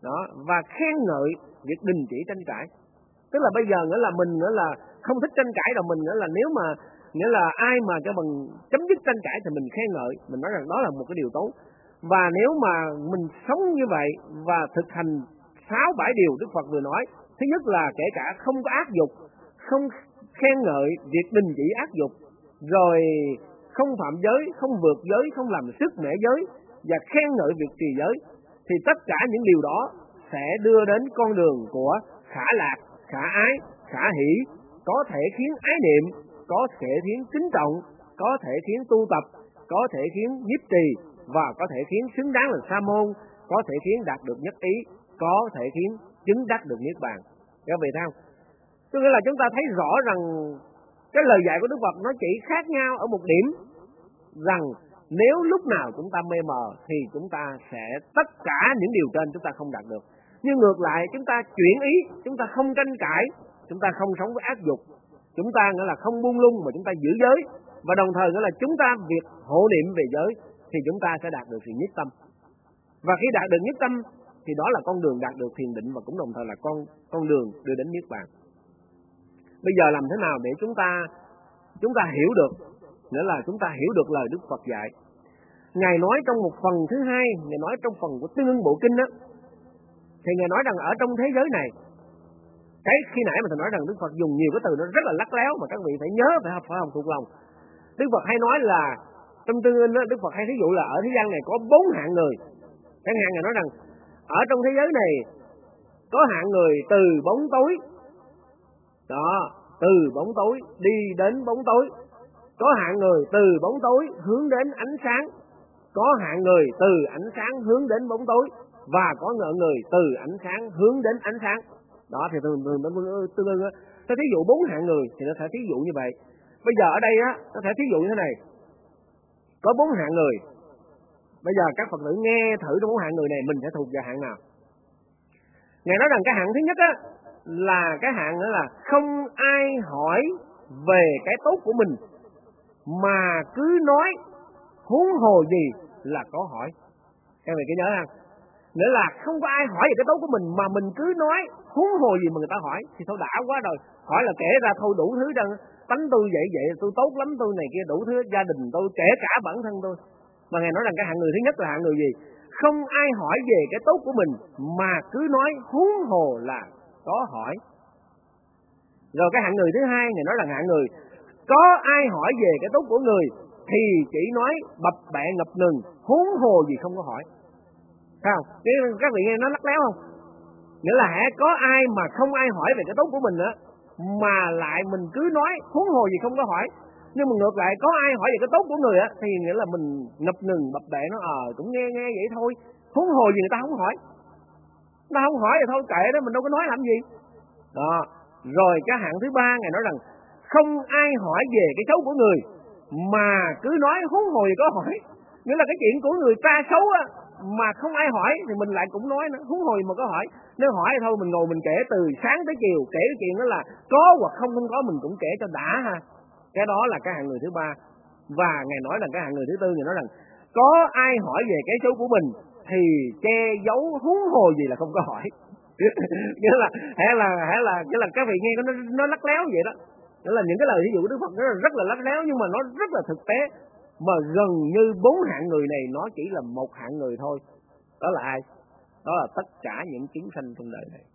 đó, và khen ngợi việc đình chỉ tranh cãi. Tức là bây giờ nghĩa là mình nghĩa là không thích tranh cãi rồi, mình nghĩa là nếu mà nghĩa là ai mà cho mình chấm dứt tranh cãi thì mình khen ngợi, mình nói rằng đó là một cái điều tốt. Và nếu mà mình sống như vậy và thực hành 6-7 điều Đức Phật vừa nói, thứ nhất là kể cả không có ác dục, không khen ngợi việc đình chỉ ác dục, rồi không phạm giới, không vượt giới, không làm sức mẻ giới và khen ngợi việc trì giới, thì tất cả những điều đó sẽ đưa đến con đường của khả lạc, khả ái, khả hỷ, có thể khiến ái niệm, có thể khiến kính trọng, có thể khiến tu tập, có thể khiến nhiếp trì, và có thể khiến xứng đáng là sa môn, có thể khiến đạt được nhất ý, có thể khiến chứng đắc được niết bàn. Các vị thấy không? Tức là chúng ta thấy rõ rằng cái lời dạy của Đức Phật nó chỉ khác nhau ở một điểm, rằng nếu lúc nào chúng ta mê mờ thì chúng ta sẽ tất cả những điều trên chúng ta không đạt được. Nhưng ngược lại chúng ta chuyển ý, chúng ta không tranh cãi, chúng ta không sống với ác dục, chúng ta nghĩa là không buông lung mà chúng ta giữ giới, và đồng thời nghĩa là chúng ta việc hộ niệm về giới thì chúng ta sẽ đạt được sự nhất tâm. Và khi đạt được nhất tâm thì đó là con đường đạt được thiền định, và cũng đồng thời là con đường đưa đến niết bàn. Bây giờ làm thế nào để chúng ta hiểu được, nghĩa là chúng ta hiểu được lời Đức Phật dạy. Ngài nói trong một phần thứ hai, Ngài nói trong phần của Tương Ưng Bộ Kinh đó, thì Ngài nói rằng ở trong thế giới này, cái khi nãy mà Thầy nói rằng Đức Phật dùng nhiều cái từ nó rất là lắt léo mà các vị phải nhớ, phải học thuộc lòng. Đức Phật hay nói là trong Tương Ưng đó, Đức Phật hay thí dụ là ở thế gian này có 4 hạng người. Chẳng hạn Ngài nói rằng ở trong thế giới này có hạng người từ bóng tối, đó, từ bóng tối đi đến bóng tối, có hạng người từ bóng tối hướng đến ánh sáng, có hạng người từ ánh sáng hướng đến bóng tối, và có người từ ánh sáng hướng đến ánh sáng. Đó thì thường tương ưng á, nó thí dụ 4 hạng người thì nó sẽ thí dụ như vậy. Bây giờ ở đây á, nó sẽ thí dụ như thế này, có 4 hạng người. Bây giờ các Phật tử nghe thử trong 4 hạng người này mình sẽ thuộc vào hạng nào. Ngài nói rằng cái hạng thứ nhất á là cái hạng nữa là không ai hỏi về cái tốt của mình mà cứ nói, huống hồ gì là có hỏi. Các vị cứ nhớ không? Nghĩa là không có ai hỏi về cái tốt của mình mà mình cứ nói, huống hồ gì mà người ta hỏi, thì thôi đã quá rồi. Hỏi là kể ra thôi đủ thứ rằng tánh tôi vậy tôi tốt lắm, tôi này kia đủ thứ, gia đình tôi, kể cả bản thân tôi. Mà Ngài nói rằng cái hạng người thứ nhất là hạng người gì? Không ai hỏi về cái tốt của mình mà cứ nói, huống hồ là có hỏi. Rồi cái hạng người thứ hai, Ngài nói rằng hạng người có ai hỏi về cái tốt của người thì chỉ nói bập bẹ ngập ngừng, huống hồ gì không có hỏi. Thấy không? Các vị nghe nó lắc léo không? Nghĩa là có ai mà không ai hỏi về cái tốt của mình nữa mà lại mình cứ nói, huống hồ gì không có hỏi. Nhưng mà ngược lại có ai hỏi về cái tốt của người á thì nghĩa là mình ngập ngừng bập bẹ nó cũng nghe vậy thôi, huống hồ gì người ta không hỏi. Người ta không hỏi thì thôi kệ đó, mình đâu có nói làm gì. Đó. Rồi cái hạng thứ ba, Ngài nói rằng không ai hỏi về cái xấu của người mà cứ nói, huống hồ gì có hỏi. Nghĩa là cái chuyện của người ta xấu á mà không ai hỏi thì mình lại cũng nói nữa, huống hồ gì mà có hỏi. Nếu hỏi thì thôi mình ngồi mình kể từ sáng tới chiều, kể cái chuyện đó là có hoặc không có mình cũng kể cho đã ha. Cái đó là cái hạng người thứ ba. Và Ngài nói rằng cái hạng người thứ tư, Ngài nói rằng có ai hỏi về cái xấu của mình thì che giấu, huống hồ gì là không có hỏi. Nghĩa là nghĩa là các vị nghe nó lắc léo vậy đó. Nghĩa là những cái lời ví dụ của Đức Phật nó rất là lắc léo nhưng mà nó rất là thực tế. Mà gần như 4 hạng người này nó chỉ là một hạng người thôi. Đó là ai? Đó là tất cả những chúng sanh trong đời này.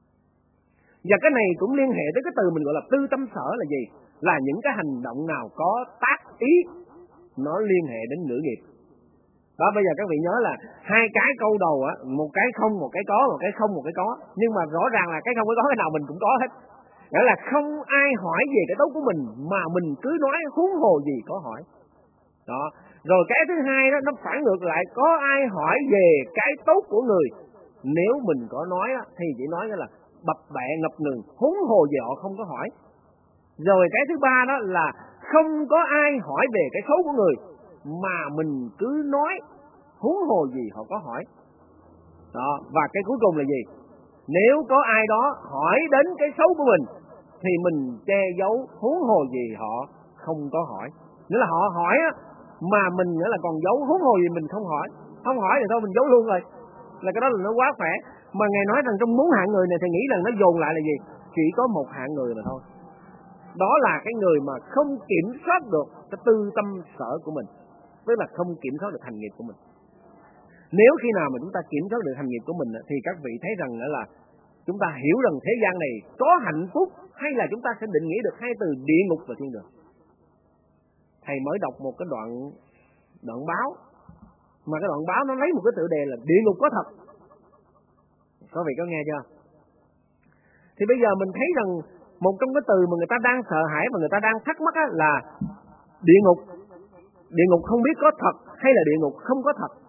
Và cái này cũng liên hệ tới cái từ mình gọi là tư tâm sở là gì? Là những cái hành động nào có tác ý, nó liên hệ đến ngữ nghiệp. Đó, bây giờ các vị nhớ là hai cái câu đầu á, một cái không, một cái có, một cái không, một cái có. Nhưng mà rõ ràng là cái không, cái có, cái nào mình cũng có hết. Nghĩa là không ai hỏi về cái tốt của mình mà mình cứ nói, huống hồ gì có hỏi. Đó. Rồi cái thứ hai đó, nó phản ngược lại, có ai hỏi về cái tốt của người. Nếu mình có nói á, thì chỉ nói là bập bẹ ngập ngừng, huống hồ gì họ không có hỏi. Rồi cái thứ ba đó là không có ai hỏi về cái xấu của người mà mình cứ nói, huống hồ gì họ có hỏi. Đó. Và cái cuối cùng là gì? Nếu có ai đó hỏi đến cái xấu của mình thì mình che giấu, huống hồ gì họ không có hỏi. Nghĩa là họ hỏi á mà mình nghĩa là còn giấu, huống hồ gì mình không hỏi. Không hỏi thì thôi mình giấu luôn rồi. là cái đó là nó quá khỏe. Mà Ngài nói rằng trong 4 hạng người này Thầy nghĩ rằng nó dồn lại là gì? Chỉ có một hạng người mà thôi. Đó là cái người mà không kiểm soát được cái tư tâm sở của mình, tức là không kiểm soát được hành nghiệp của mình. Nếu khi nào mà chúng ta kiểm soát được hành nghiệp của mình thì các vị thấy rằng là chúng ta hiểu rằng thế gian này có hạnh phúc, hay là chúng ta sẽ định nghĩa được hai từ địa ngục và thiên đường. Thầy mới đọc một cái đoạn báo, mà cái đoạn báo nó lấy một cái tựa đề là địa ngục có thật. Có vị có nghe chưa? Thì bây giờ mình thấy rằng một trong cái từ mà người ta đang sợ hãi và người ta đang thắc mắc là địa ngục. Địa ngục không biết có thật hay là địa ngục không có thật.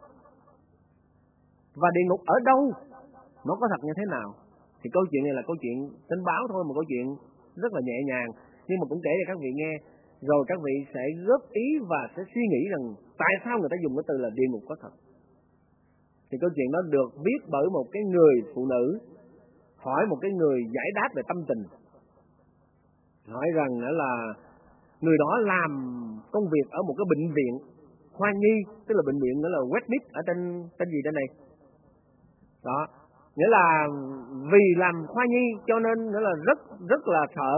Và địa ngục ở đâu? Nó có thật như thế nào? Thì câu chuyện này là câu chuyện tin báo thôi, một câu chuyện rất là nhẹ nhàng, nhưng mà cũng kể cho các vị nghe, rồi các vị sẽ góp ý và sẽ suy nghĩ rằng tại sao người ta dùng cái từ là địa ngục có thật. Thì câu chuyện đó được viết bởi một cái người phụ nữ hỏi một cái người giải đáp về tâm tình, hỏi rằng là người đó làm công việc ở một cái bệnh viện khoa nhi, tức là bệnh viện đó là Westmead ở tên gì trên này đó, nghĩa là vì làm khoa nhi cho nên nghĩa là rất là sợ,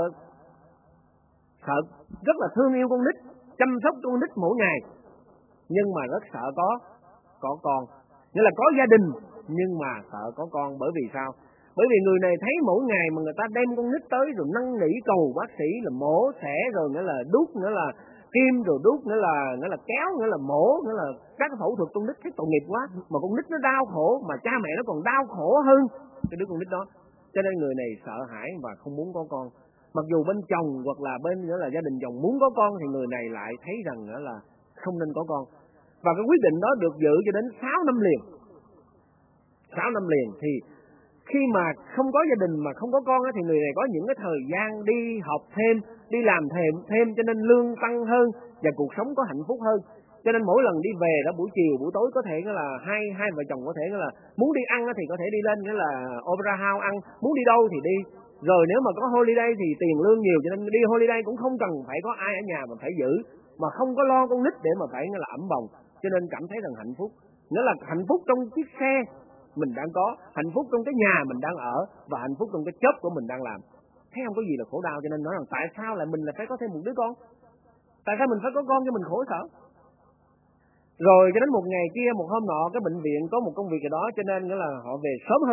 rất là thương yêu con nít, chăm sóc con nít mỗi ngày, nhưng mà rất sợ có con, nghĩa là có gia đình nhưng mà sợ có con. Bởi vì sao? Bởi vì người này thấy mỗi ngày mà người ta đem con nít tới rồi năn nỉ cầu bác sĩ là mổ xẻ, rồi nghĩa là đút, nghĩa là kim, rồi đút, nghĩa là kéo, nghĩa là mổ, nghĩa là các phẫu thuật con nít thấy tội nghiệp quá, mà con nít nó đau khổ, mà cha mẹ nó còn đau khổ hơn cái đứa con nít đó. Cho nên người này sợ hãi và không muốn có con. Mặc dù bên chồng hoặc là bên nghĩa là gia đình chồng muốn có con, thì người này lại thấy rằng là không nên có con. Và cái quyết định đó được giữ cho đến 6 năm liền. 6 năm liền thì khi mà không có gia đình mà không có con thì người này có những cái thời gian đi học thêm, đi làm thêm cho nên lương tăng hơn và cuộc sống có hạnh phúc hơn. Cho nên mỗi lần đi về đó buổi chiều buổi tối có thể là hai vợ chồng có thể là muốn đi ăn thì có thể đi lên nghĩa là Opera House ăn, muốn đi đâu thì đi. Rồi nếu mà có holiday thì tiền lương nhiều cho nên đi holiday cũng không cần phải có ai ở nhà mà phải giữ, mà không có lo con nít để mà phải nghĩa là ẵm bồng, cho nên cảm thấy rằng hạnh phúc. Nghĩa là hạnh phúc trong chiếc xe mình đang có, hạnh phúc trong cái nhà mình đang ở, và hạnh phúc trong cái job của mình đang làm. Thấy không có gì là khổ đau, cho nên nói rằng tại sao lại mình lại phải có thêm một đứa con? Tại sao mình phải có con cho mình khổ sở? Rồi cho đến một ngày kia, một hôm nọ cái bệnh viện có một công việc gì đó, cho nên nghĩa là họ về sớm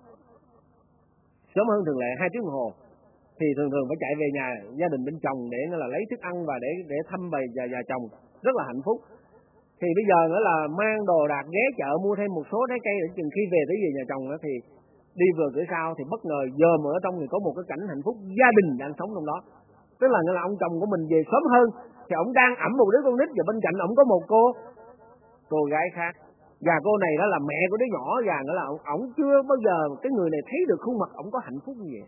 hơn thường lệ 2 tiếng đồng hồ. Thì thường phải chạy về nhà gia đình bên chồng để nghĩa là lấy thức ăn và để thăm bầy già chồng, rất là hạnh phúc. Thì bây giờ nữa là mang đồ đạc ghé chợ mua thêm một số trái cây để chừng khi về tới về nhà chồng đó, thì đi vừa cửa sau thì bất ngờ dòm ở trong thì có một cái cảnh hạnh phúc gia đình đang sống trong đó. Tức là nghĩa là ông chồng của mình về sớm hơn thì ông đang ẵm một đứa con nít, và bên cạnh ông có một cô gái khác, và cô này đó là mẹ của đứa nhỏ, và nghĩa là ông chưa bao giờ cái người này thấy được khuôn mặt ông có hạnh phúc như vậy.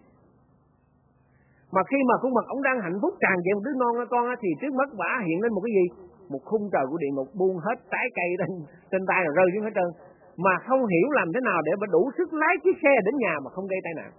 Mà khi mà khuôn mặt ông đang hạnh phúc tràn trề một đứa con thì trước mắt bả hiện lên một cái gì? Một khung trời của địa ngục buông hết trái cây trên tay rồi rơi xuống hết trơn, mà không hiểu làm thế nào để bà đủ sức lái chiếc xe đến nhà mà không gây tai nạn.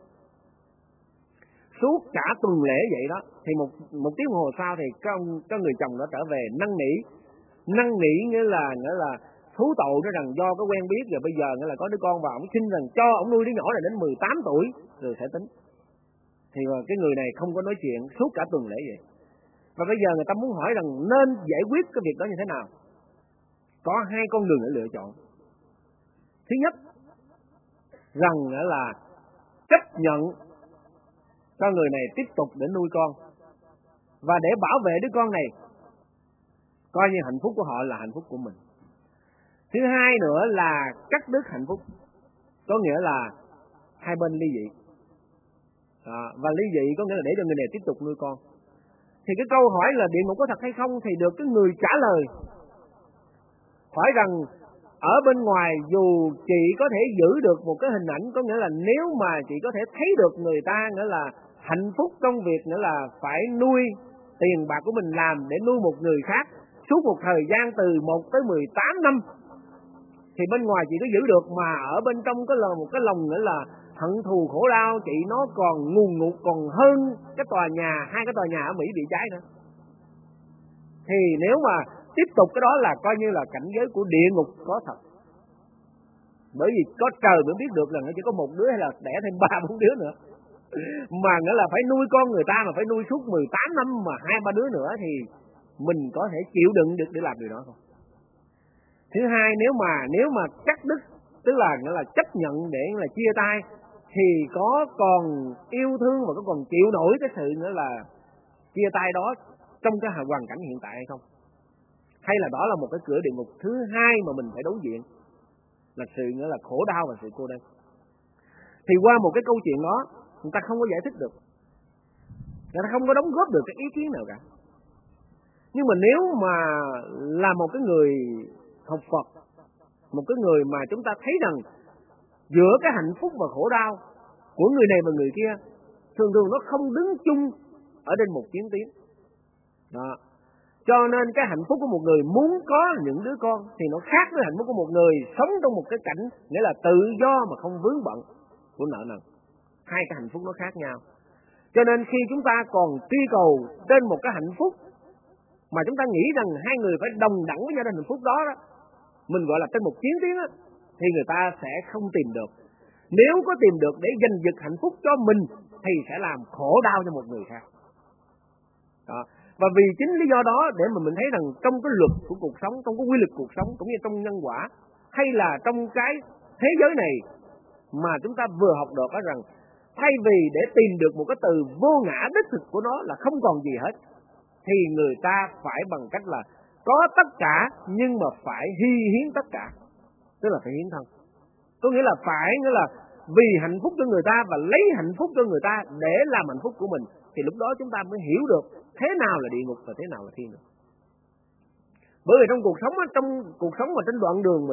Suốt cả tuần lễ vậy đó, thì một tiếng hồ sau thì có người chồng đó trở về năn nỉ nghĩa là thú tội đó rằng do cái quen biết, rồi bây giờ nghĩa là có đứa con và ông xin rằng cho ông nuôi đứa nhỏ này đến 18 tuổi rồi sẽ tính. Thì cái người này không có nói chuyện suốt cả tuần lễ vậy. Và bây giờ người ta muốn hỏi rằng nên giải quyết cái việc đó như thế nào? Có 2 con đường để lựa chọn. Thứ nhất, rằng là chấp nhận cho người này tiếp tục để nuôi con, và để bảo vệ đứa con này, coi như hạnh phúc của họ là hạnh phúc của mình. Thứ hai nữa là cắt đứt hạnh phúc, có nghĩa là hai bên ly dị. Và ly dị có nghĩa là để cho người này tiếp tục nuôi con. Thì cái câu hỏi là địa ngục có thật hay không thì được cái người trả lời hỏi rằng ở bên ngoài dù chị có thể giữ được một cái hình ảnh, có nghĩa là nếu mà chị có thể thấy được người ta nghĩa là hạnh phúc trong việc nghĩa là phải nuôi tiền bạc của mình làm để nuôi một người khác suốt một thời gian từ 1 tới 18 năm, thì bên ngoài chị có giữ được, mà ở bên trong một cái lòng nghĩa là hận thù khổ đau chị nó còn ngùn ngụt, còn hơn cái tòa nhà, 2 cái tòa nhà ở Mỹ bị cháy nữa. Thì nếu mà tiếp tục cái đó là coi như là cảnh giới của địa ngục có thật. Bởi vì có trời mới biết được là nó chỉ có một đứa hay là đẻ thêm 3-4 đứa nữa. Mà nghĩa là phải nuôi con người ta mà phải nuôi suốt 18 năm mà 2-3 đứa nữa thì mình có thể chịu đựng được để làm điều đó không? Thứ hai, nếu mà cắt đứt, tức là nghĩa là chấp nhận để là chia tay, thì có còn yêu thương và có còn chịu nổi cái sự nữa là chia tay đó trong cái hoàn cảnh hiện tại hay không? Hay là đó là một cái cửa địa ngục thứ hai mà mình phải đối diện, là sự nghĩa là khổ đau và sự cô đơn. Thì qua một cái câu chuyện đó, người ta không có giải thích được, người ta không có đóng góp được cái ý kiến nào cả. Nhưng mà nếu mà là một cái người học Phật, một cái người mà chúng ta thấy rằng giữa cái hạnh phúc và khổ đau của người này và người kia thường thường nó không đứng chung ở trên một chiến tuyến đó. Cho nên cái hạnh phúc của một người muốn có những đứa con thì nó khác với hạnh phúc của một người sống trong một cái cảnh nghĩa là tự do mà không vướng bận của nợ nần. Hai cái hạnh phúc nó khác nhau. Cho nên khi chúng ta còn truy cầu trên một cái hạnh phúc mà chúng ta nghĩ rằng hai người phải đồng đẳng với nhau trên hạnh phúc đó, mình gọi là trên một chiến tuyến đó, thì người ta sẽ không tìm được. Nếu có tìm được để giành giật hạnh phúc cho mình thì sẽ làm khổ đau cho một người khác đó. Và vì chính lý do đó để mà mình thấy rằng trong cái luật của cuộc sống, trong cái quy luật cuộc sống cũng như trong nhân quả, hay là trong cái thế giới này mà chúng ta vừa học được đó, rằng thay vì để tìm được một cái từ vô ngã đích thực của nó là không còn gì hết, thì người ta phải bằng cách là có tất cả nhưng mà phải hy hiến tất cả, tức là phải hiến thân. Có nghĩa là phải, nghĩa là vì hạnh phúc cho người ta và lấy hạnh phúc cho người ta để làm hạnh phúc của mình, thì lúc đó chúng ta mới hiểu được thế nào là địa ngục và thế nào là thiên đường. Bởi vì trong cuộc sống mà trên đoạn đường mà